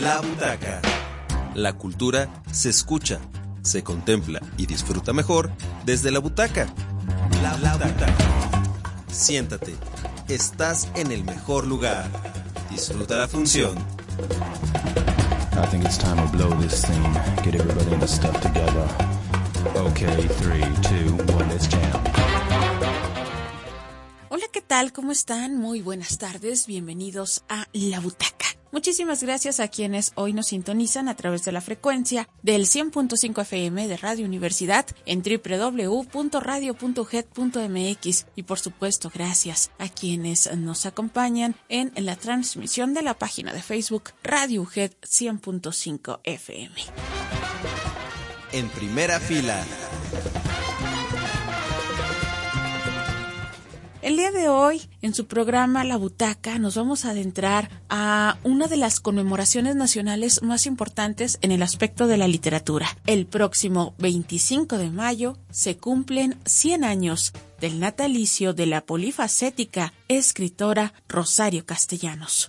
La Butaca. La cultura se escucha, se contempla y disfruta mejor desde la butaca. La Butaca. Siéntate, estás en el mejor lugar. Disfruta la función. I think it's time to blow this thing. Get everybody in the stuff together. Okay, 3, 2, 1, let's jam. Hola, ¿qué tal? ¿Cómo están? Muy buenas tardes. Bienvenidos a La Butaca. Muchísimas gracias a quienes hoy nos sintonizan a través de la frecuencia del 100.5 FM de Radio Universidad en www.radio.uged.mx y por supuesto gracias a quienes nos acompañan en la transmisión de la página de Facebook Radio UGED 100.5 FM. En primera fila. El día de hoy, en su programa La Butaca, nos vamos a adentrar a una de las conmemoraciones nacionales más importantes en el aspecto de la literatura. El próximo 25 de mayo se cumplen 100 años del natalicio de la polifacética escritora Rosario Castellanos.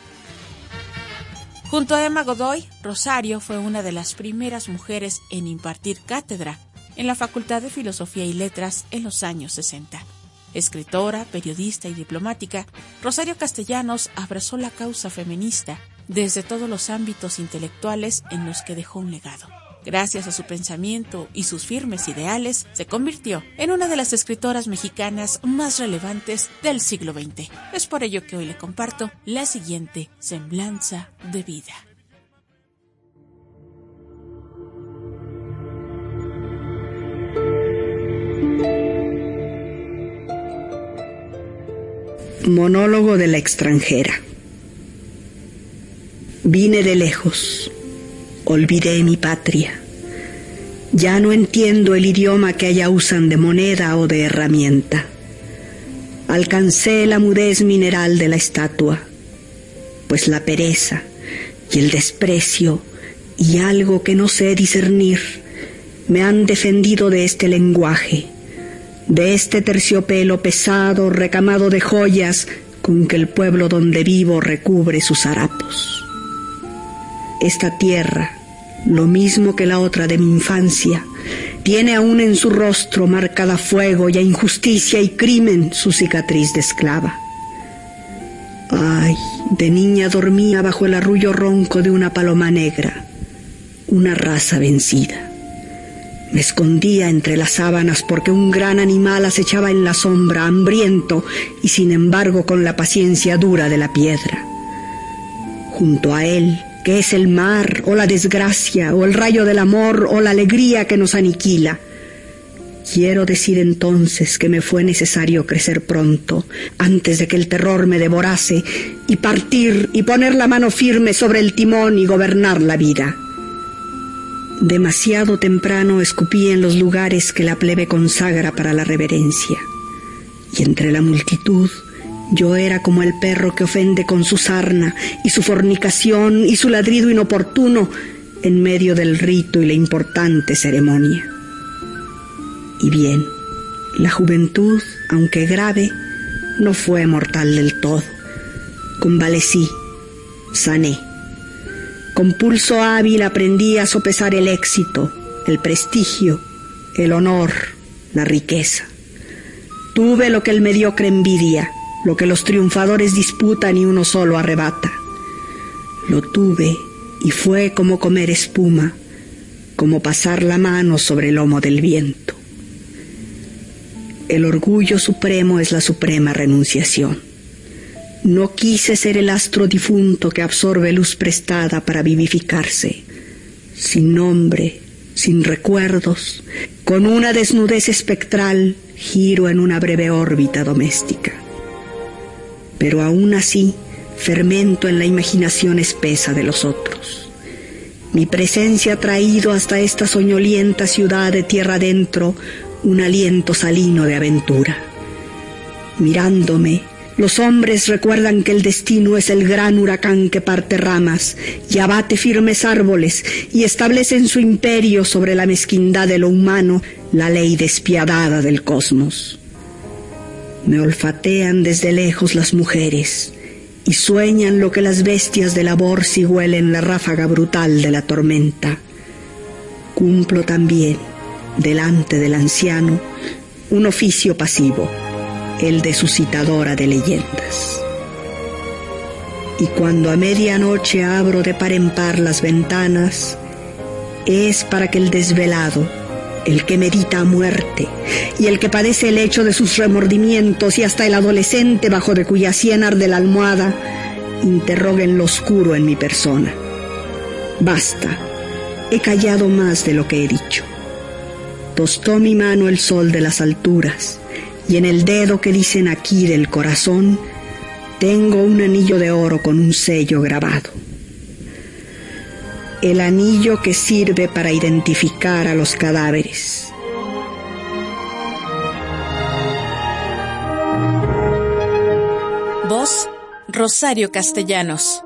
Junto a Emma Godoy, Rosario fue una de las primeras mujeres en impartir cátedra en la Facultad de Filosofía y Letras en los años 60. Escritora, periodista y diplomática, Rosario Castellanos abrazó la causa feminista desde todos los ámbitos intelectuales en los que dejó un legado. Gracias a su pensamiento y sus firmes ideales, se convirtió en una de las escritoras mexicanas más relevantes del siglo XX. Es por ello que hoy le comparto la siguiente semblanza de vida. Monólogo de la extranjera. Vine de lejos, olvidé mi patria. Ya no entiendo el idioma que allá usan de moneda o de herramienta. Alcancé la mudez mineral de la estatua, pues la pereza y el desprecio y algo que no sé discernir me han defendido de este lenguaje, de este terciopelo pesado, recamado de joyas, con que el pueblo donde vivo recubre sus harapos. Esta tierra, lo mismo que la otra de mi infancia, tiene aún en su rostro marcada a fuego y a injusticia y crimen su cicatriz de esclava. Ay, de niña dormía bajo el arrullo ronco de una paloma negra, una raza vencida. Me escondía entre las sábanas porque un gran animal acechaba en la sombra, hambriento y sin embargo con la paciencia dura de la piedra. Junto a él, que es el mar, o la desgracia, o el rayo del amor, o la alegría que nos aniquila. Quiero decir entonces que me fue necesario crecer pronto, antes de que el terror me devorase, y partir y poner la mano firme sobre el timón y gobernar la vida. Demasiado temprano escupí en los lugares que la plebe consagra para la reverencia, y entre la multitud yo era como el perro que ofende con su sarna y su fornicación y su ladrido inoportuno en medio del rito y la importante ceremonia. Y bien, la juventud, aunque grave, no fue mortal del todo. Convalecí, sané. Con pulso hábil aprendí a sopesar el éxito, el prestigio, el honor, la riqueza. Tuve lo que el mediocre envidia, lo que los triunfadores disputan y uno solo arrebata. Lo tuve y fue como comer espuma, como pasar la mano sobre el lomo del viento. El orgullo supremo es la suprema renunciación. No quise ser el astro difunto que absorbe luz prestada para vivificarse, sin nombre, sin recuerdos, con una desnudez espectral, giro en una breve órbita doméstica. Pero aún así, fermento en la imaginación espesa de los otros. Mi presencia ha traído hasta esta soñolienta ciudad de tierra adentro un aliento salino de aventura. Mirándome, los hombres recuerdan que el destino es el gran huracán que parte ramas y abate firmes árboles y establece en su imperio sobre la mezquindad de lo humano la ley despiadada del cosmos. Me olfatean desde lejos las mujeres y sueñan lo que las bestias de labor si huelen la ráfaga brutal de la tormenta. Cumplo también, delante del anciano, un oficio pasivo, el de suscitadora de leyendas. Y cuando a medianoche abro de par en par las ventanas, es para que el desvelado, el que medita a muerte y el que padece el hecho de sus remordimientos y hasta el adolescente bajo de cuya sien arde la almohada, interroguen lo oscuro en mi persona. Basta, he callado más de lo que he dicho. Tostó mi mano el sol de las alturas y en el dedo que dicen aquí del corazón tengo un anillo de oro con un sello grabado. El anillo que sirve para identificar a los cadáveres. Voz: Rosario Castellanos.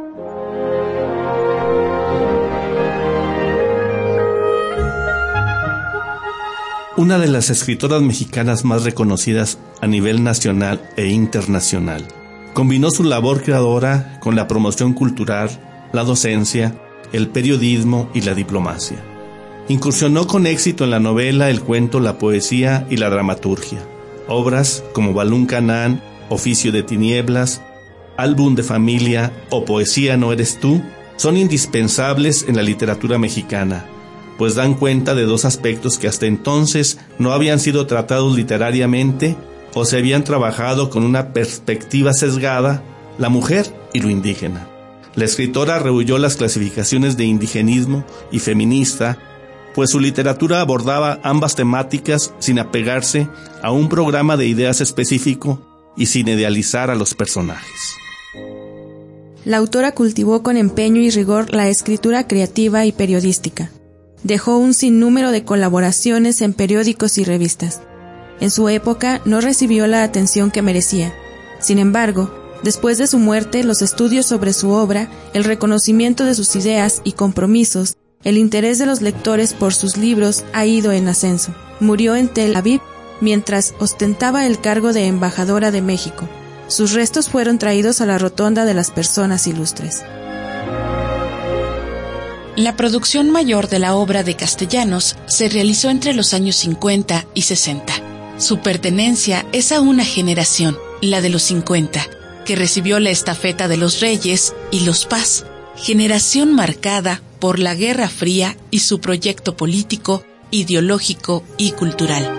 Una de las escritoras mexicanas más reconocidas a nivel nacional e internacional. Combinó su labor creadora con la promoción cultural, la docencia, el periodismo y la diplomacia. Incursionó con éxito en la novela, el cuento, la poesía y la dramaturgia. Obras como Balún Canán, Oficio de Tinieblas, Álbum de Familia o Poesía no eres tú son indispensables en la literatura mexicana, pues dan cuenta de dos aspectos que hasta entonces no habían sido tratados literariamente o se habían trabajado con una perspectiva sesgada: la mujer y lo indígena. La escritora rehuyó las clasificaciones de indigenismo y feminista, pues su literatura abordaba ambas temáticas sin apegarse a un programa de ideas específico y sin idealizar a los personajes. La autora cultivó con empeño y rigor la escritura creativa y periodística. Dejó un sinnúmero de colaboraciones en periódicos y revistas. En su época no recibió la atención que merecía. Sin embargo, después de su muerte, los estudios sobre su obra, el reconocimiento de sus ideas y compromisos, el interés de los lectores por sus libros ha ido en ascenso. Murió en Tel Aviv mientras ostentaba el cargo de embajadora de México. Sus restos fueron traídos a la Rotonda de las Personas Ilustres. La producción mayor de la obra de Castellanos se realizó entre los años 50 y 60. Su pertenencia es a una generación, la de los 50, que recibió la estafeta de los Reyes y los Paz, generación marcada por la Guerra Fría y su proyecto político, ideológico y cultural.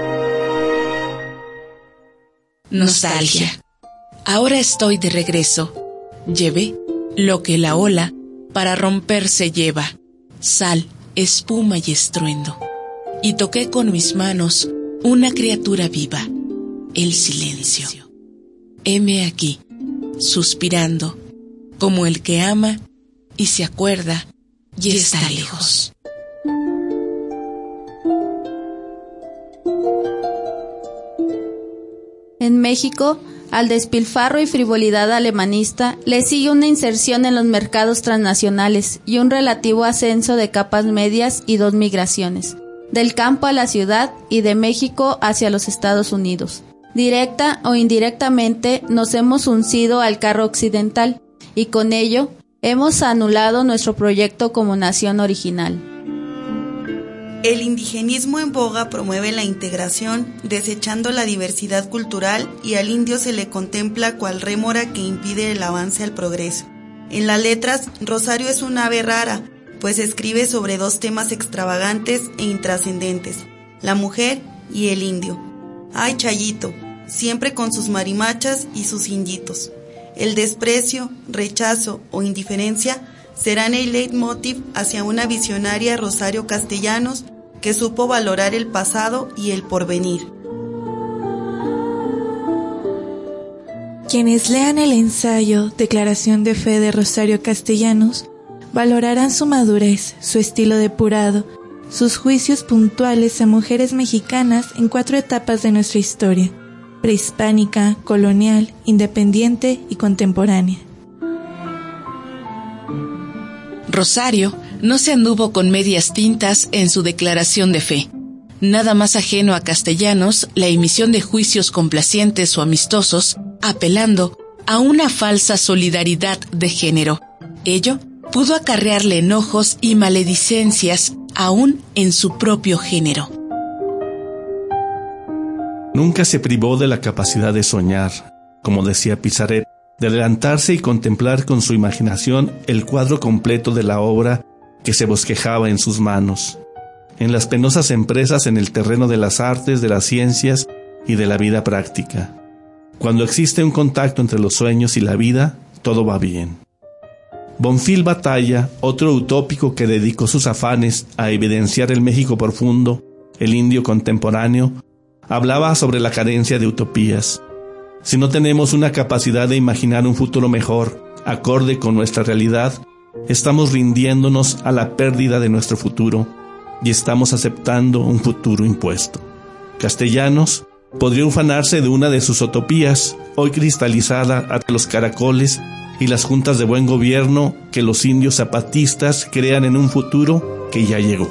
Nostalgia. Ahora estoy de regreso. Llevé lo que la ola para romperse lleva: sal, espuma y estruendo. Y toqué con mis manos una criatura viva, el silencio. Heme aquí, suspirando, como el que ama y se acuerda y está lejos. En México, al despilfarro y frivolidad alemanista le sigue una inserción en los mercados transnacionales y un relativo ascenso de capas medias y dos migraciones, del campo a la ciudad y de México hacia los Estados Unidos. Directa o indirectamente nos hemos uncido al carro occidental y con ello hemos anulado nuestro proyecto como nación original. El indigenismo en boga promueve la integración, desechando la diversidad cultural, y al indio se le contempla cual rémora que impide el avance al progreso. En las letras, Rosario es un ave rara, pues escribe sobre dos temas extravagantes e intrascendentes: la mujer y el indio. Ay, Chayito, siempre con sus marimachas y sus inditos. El desprecio, rechazo o indiferencia serán el leitmotiv hacia una visionaria Rosario Castellanos que supo valorar el pasado y el porvenir. Quienes lean el ensayo Declaración de Fe de Rosario Castellanos valorarán su madurez, su estilo depurado, sus juicios puntuales a mujeres mexicanas en 4 etapas de nuestra historia: prehispánica, colonial, independiente y contemporánea. Rosario no se anduvo con medias tintas en su declaración de fe. Nada más ajeno a Castellanos la emisión de juicios complacientes o amistosos, apelando a una falsa solidaridad de género. Ello pudo acarrearle enojos y maledicencias aún en su propio género. Nunca se privó de la capacidad de soñar, como decía Pisaret, de adelantarse y contemplar con su imaginación el cuadro completo de la obra que se bosquejaba en sus manos, en las penosas empresas en el terreno de las artes, de las ciencias y de la vida práctica. Cuando existe un contacto entre los sueños y la vida, todo va bien. Bonfil Batalla, otro utópico que dedicó sus afanes a evidenciar el México profundo, el indio contemporáneo, hablaba sobre la carencia de utopías. Si no tenemos una capacidad de imaginar un futuro mejor, acorde con nuestra realidad, estamos rindiéndonos a la pérdida de nuestro futuro y estamos aceptando un futuro impuesto. Castellanos podría ufanarse de una de sus utopías, hoy cristalizada ante los caracoles y las juntas de buen gobierno, que los indios zapatistas crean en un futuro que ya llegó.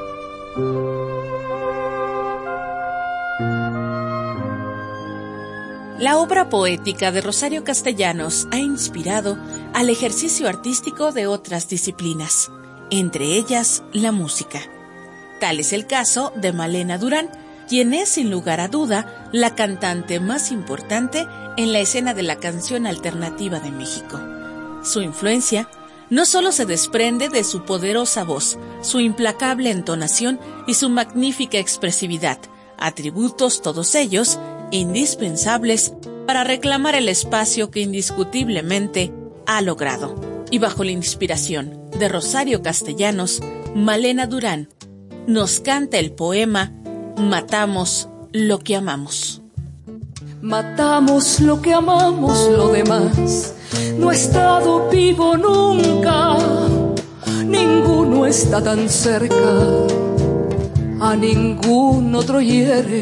La obra poética de Rosario Castellanos ha inspirado al ejercicio artístico de otras disciplinas, entre ellas la música. Tal es el caso de Malena Durán, quien es sin lugar a duda la cantante más importante en la escena de la canción alternativa de México. Su influencia no solo se desprende de su poderosa voz, su implacable entonación y su magnífica expresividad, atributos todos ellos indispensables para reclamar el espacio que indiscutiblemente ha logrado. Y bajo la inspiración de Rosario Castellanos, Malena Durán nos canta el poema Matamos lo que amamos. Matamos lo que amamos, lo demás no ha estado vivo nunca. Ninguno está tan cerca, a ningún otro hiere.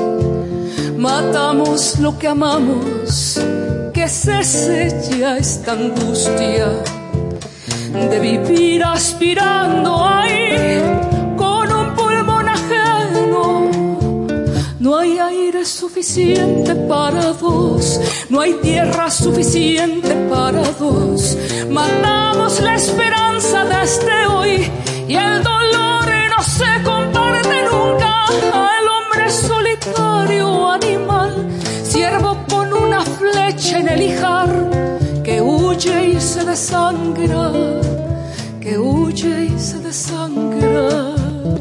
Matamos lo que amamos, que cese ya esta angustia de vivir aspirando ahí con un pulmón ajeno. No hay aire suficiente para dos, no hay tierra suficiente para dos. Matamos la esperanza desde hoy y el dolor no se comparte nunca. Al hombre solitario, animal, siervo con una flecha en el ijar, que huye y se desangra, que huye y se desangra.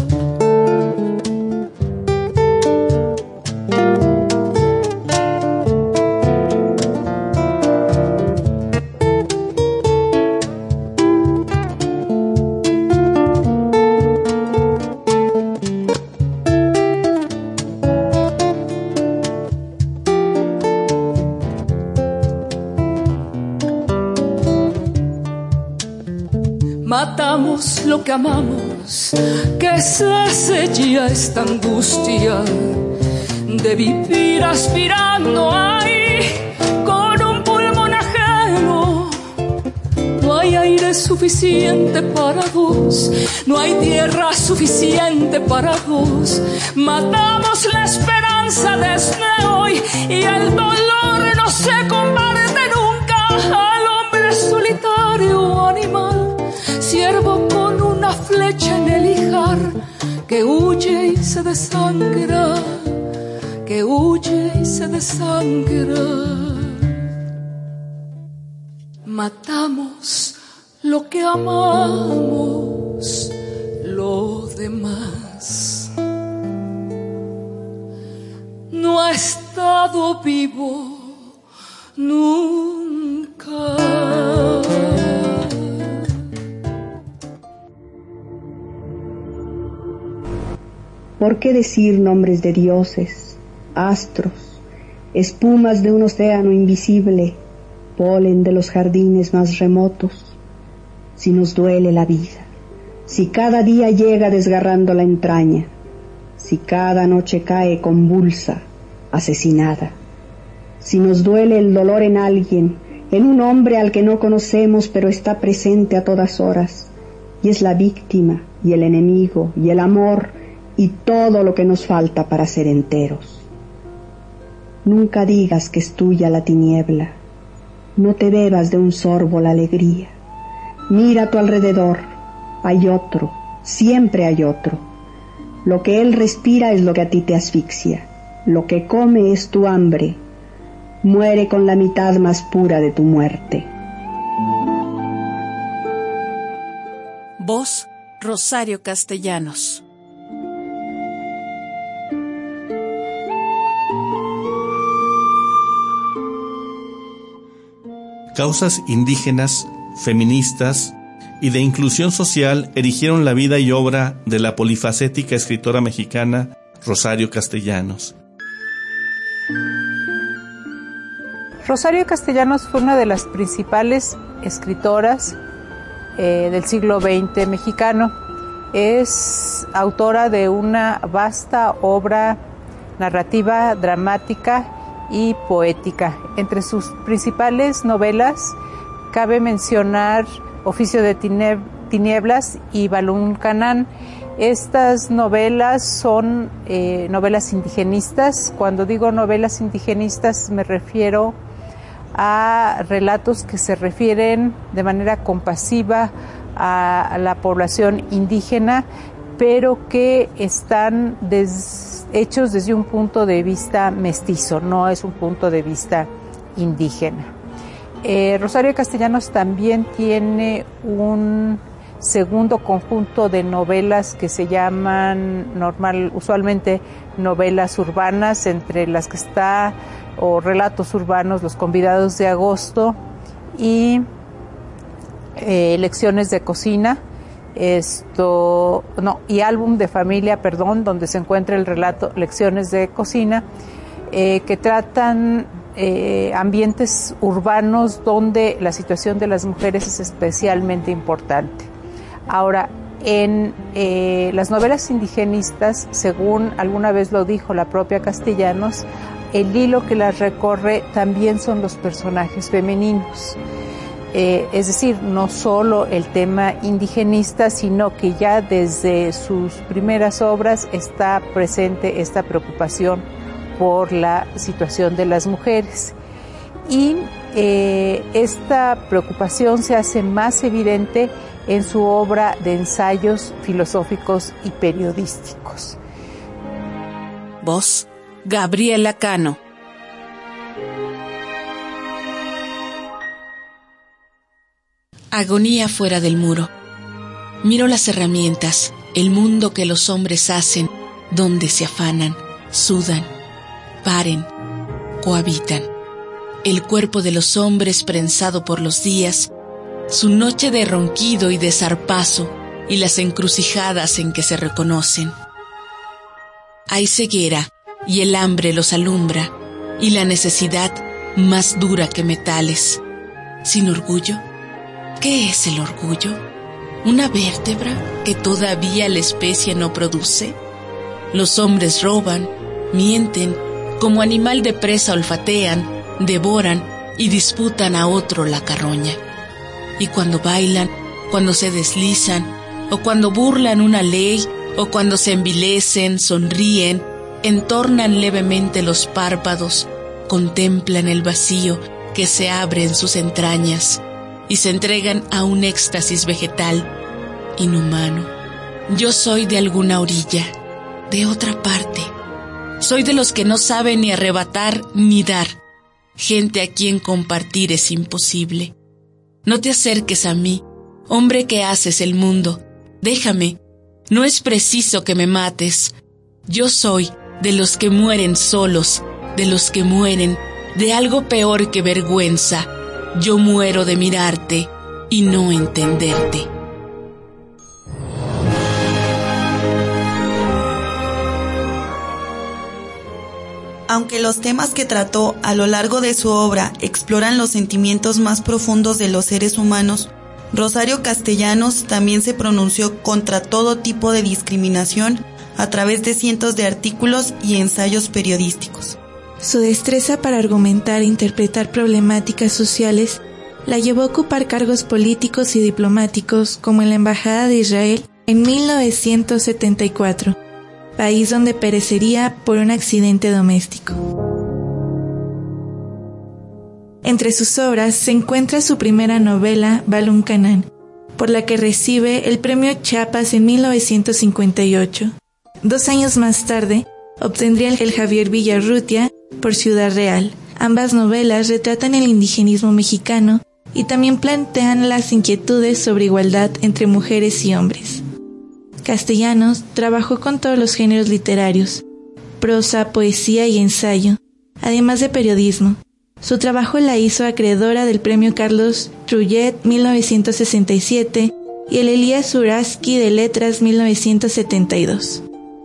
Matamos lo que amamos, que cese ya esta angustia de vivir aspirando ahí con un pulmón ajeno. No hay aire suficiente para dos, no hay tierra suficiente para dos. Matamos la esperanza desde hoy y el dolor no se comparte nunca. Al hombre solitario, animal, siervo con una flecha en el ijar, que huye y se desangra, que huye y se desangra. Matamos lo que amamos, lo demás no ha estado vivo nunca. ¿Por qué decir nombres de dioses, astros, espumas de un océano invisible, polen de los jardines más remotos? Si nos duele la vida, si cada día llega desgarrando la entraña, si cada noche cae convulsa, asesinada, si nos duele el dolor en alguien, en un hombre al que no conocemos pero está presente a todas horas, y es la víctima y el enemigo y el amor y todo lo que nos falta para ser enteros. Nunca digas que es tuya la tiniebla, no te bebas de un sorbo la alegría. Mira a tu alrededor, hay otro, siempre hay otro. Lo que él respira es lo que a ti te asfixia. Lo que come es tu hambre. Muere con la mitad más pura de tu muerte. Voz, Rosario Castellanos. Causas indígenas, feministas y de inclusión social erigieron la vida y obra de la polifacética escritora mexicana Rosario Castellanos. Rosario Castellanos fue una de las principales escritoras del siglo XX mexicano. Es autora de una vasta obra narrativa, dramática y poética. Entre sus principales novelas cabe mencionar Oficio de Tinieblas y Balún Canán. Estas novelas son novelas indigenistas. Cuando digo novelas indigenistas me refiero a relatos que se refieren de manera compasiva a la población indígena, pero que están hechos desde un punto de vista mestizo, no es un punto de vista indígena. Rosario Castellanos también tiene un segundo conjunto de novelas que se llaman usualmente novelas urbanas, entre las que está, o relatos urbanos, Los Convidados de Agosto y Lecciones de Cocina, y Álbum de Familia, donde se encuentra el relato Lecciones de Cocina, que tratan ambientes urbanos donde la situación de las mujeres es especialmente importante. Ahora, en las novelas indigenistas, según alguna vez lo dijo la propia Castellanos, el hilo que las recorre también son los personajes femeninos. Es decir, no solo el tema indigenista, sino que ya desde sus primeras obras está presente esta preocupación por la situación de las mujeres. Y esta preocupación se hace más evidente en su obra de ensayos filosóficos y periodísticos. Voz, Gabriela Cano. Agonía fuera del muro. Miro las herramientas, el mundo que los hombres hacen, donde se afanan, sudan, paren, cohabitan. El cuerpo de los hombres prensado por los días, su noche de ronquido y de zarpazo, y las encrucijadas en que se reconocen. Hay ceguera, y el hambre los alumbra, y la necesidad más dura que metales. Sin orgullo, ¿qué es el orgullo? ¿Una vértebra que todavía la especie no produce? Los hombres roban, mienten, como animal de presa olfatean, devoran y disputan a otro la carroña. Y cuando bailan, cuando se deslizan, o cuando burlan una ley, o cuando se envilecen, sonríen, entornan levemente los párpados, contemplan el vacío que se abre en sus entrañas y se entregan a un éxtasis vegetal, inhumano. Yo soy de alguna orilla, de otra parte. Soy de los que no saben ni arrebatar ni dar, gente a quien compartir es imposible. No te acerques a mí, hombre que haces el mundo. Déjame, no es preciso que me mates. Yo soy de los que mueren solos, de los que mueren de algo peor que vergüenza. Yo muero de mirarte y no entenderte. Aunque los temas que trató a lo largo de su obra exploran los sentimientos más profundos de los seres humanos, Rosario Castellanos también se pronunció contra todo tipo de discriminación a través de cientos de artículos y ensayos periodísticos. Su destreza para argumentar e interpretar problemáticas sociales la llevó a ocupar cargos políticos y diplomáticos como en la Embajada de Israel en 1974, país donde perecería por un accidente doméstico. Entre sus obras se encuentra su primera novela, Balún Canán, por la que recibe el Premio Chiapas en 1958. 2 años más tarde, obtendría el Javier Villarrutia por Ciudad Real. Ambas novelas retratan el indigenismo mexicano y también plantean las inquietudes sobre igualdad entre mujeres y hombres. Castellanos trabajó con todos los géneros literarios, prosa, poesía y ensayo, además de periodismo. Su trabajo la hizo acreedora del Premio Carlos Trullet 1967 y el Elías Uraski de Letras 1972.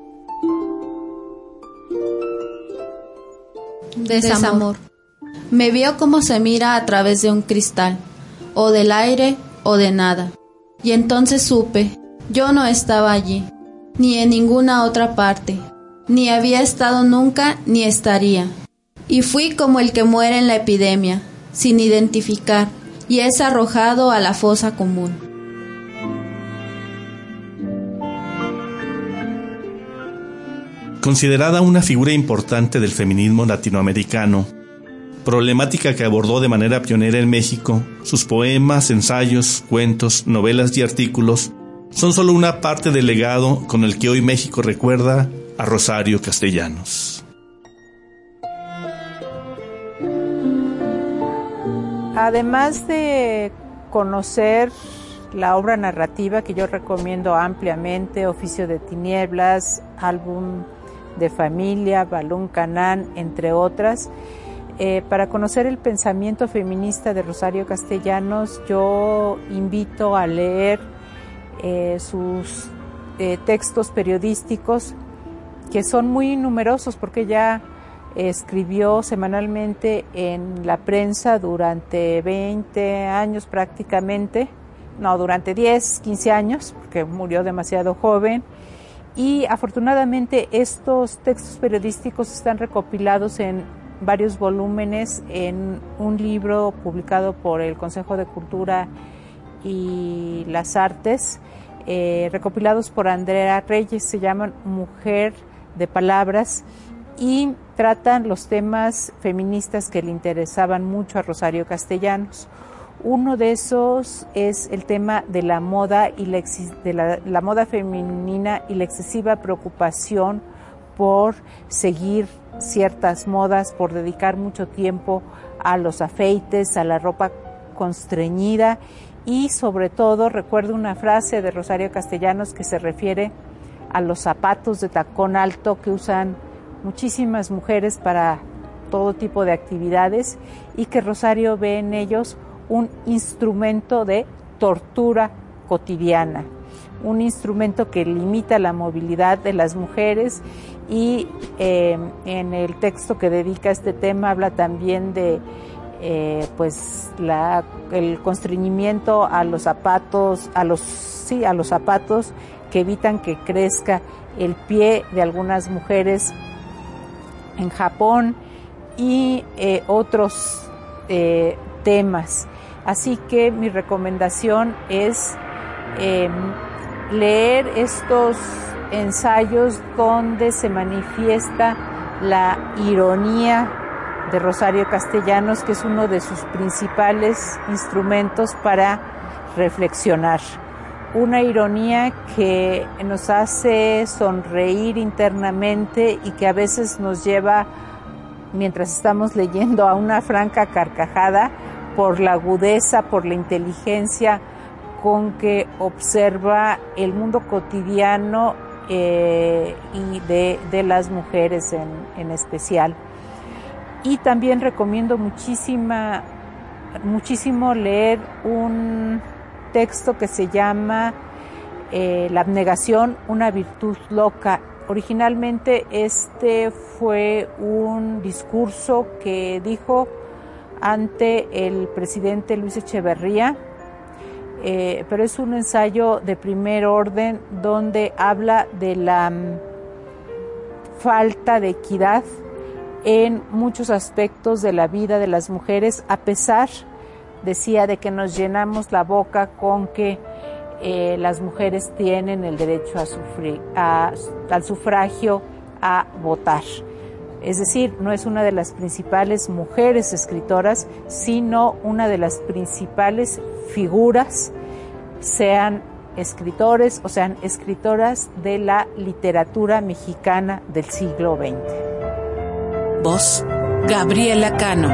Desamor. Me vio como se mira a través de un cristal, o del aire o de nada. Y entonces supe, yo no estaba allí, ni en ninguna otra parte, ni había estado nunca ni estaría. Y fui como el que muere en la epidemia, sin identificar, y es arrojado a la fosa común. Considerada una figura importante del feminismo latinoamericano, problemática que abordó de manera pionera en México, sus poemas, ensayos, cuentos, novelas y artículos son solo una parte del legado con el que hoy México recuerda a Rosario Castellanos. Además de conocer la obra narrativa que yo recomiendo ampliamente, Oficio de Tinieblas, Álbum de Familia, Balún Canán, entre otras, para conocer el pensamiento feminista de Rosario Castellanos, yo invito a leer sus textos periodísticos, que son muy numerosos porque ella escribió semanalmente en la prensa durante 20 años prácticamente, durante 10, 15 años, porque murió demasiado joven, y afortunadamente estos textos periodísticos están recopilados en varios volúmenes en un libro publicado por el Consejo de Cultura y las Artes, recopilados por Andrea Reyes, se llaman Mujer de Palabras, y tratan los temas feministas que le interesaban mucho a Rosario Castellanos. Uno de esos es el tema de la moda y la moda femenina y la excesiva preocupación por seguir ciertas modas, por dedicar mucho tiempo a los afeites, a la ropa constreñida, y sobre todo recuerdo una frase de Rosario Castellanos que se refiere a los zapatos de tacón alto que usan muchísimas mujeres para todo tipo de actividades, y que Rosario ve en ellos un instrumento de tortura cotidiana, un instrumento que limita la movilidad de las mujeres, y en el texto que dedica a este tema habla también de el constreñimiento a los zapatos, a los zapatos que evitan que crezca el pie de algunas mujeres en Japón, y otros temas. Así que mi recomendación es leer estos ensayos donde se manifiesta la ironía de Rosario Castellanos, que es uno de sus principales instrumentos para reflexionar. Una ironía que nos hace sonreír internamente y que a veces nos lleva, mientras estamos leyendo, a una franca carcajada por la agudeza, por la inteligencia con que observa el mundo cotidiano y de las mujeres en especial. Y también recomiendo muchísimo leer un texto que se llama La abnegación, una virtud loca. Originalmente este fue un discurso que dijo ante el presidente Luis Echeverría, pero es un ensayo de primer orden donde habla de la falta de equidad en muchos aspectos de la vida de las mujeres, a pesar, decía, de que nos llenamos la boca con que las mujeres tienen el derecho al sufragio, a votar. Es decir, no es una de las principales mujeres escritoras, sino una de las principales figuras, sean escritores o sean escritoras de la literatura mexicana del siglo XX. Voz, Gabriela Cano.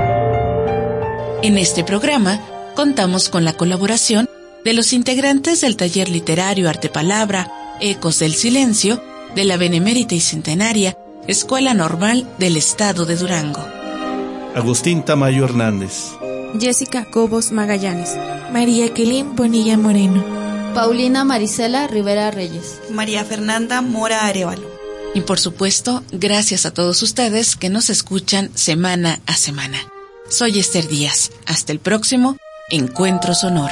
En este programa contamos con la colaboración de los integrantes del taller literario Arte Palabra, Ecos del Silencio, de la Benemérita y Centenaria Escuela Normal del Estado de Durango. Agustín Tamayo Hernández, Jessica Cobos Magallanes, María Quelín Bonilla Moreno, Paulina Marisela Rivera Reyes, María Fernanda Mora Arevalo. Y por supuesto, gracias a todos ustedes que nos escuchan semana a semana. Soy Esther Díaz. Hasta el próximo Encuentro Sonoro.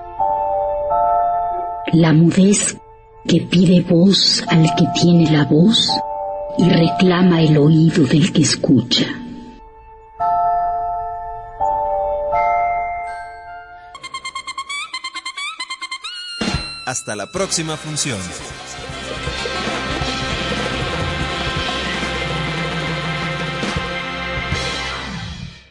La mudez que pide voz al que tiene la voz y reclama el oído del que escucha. Hasta la próxima función.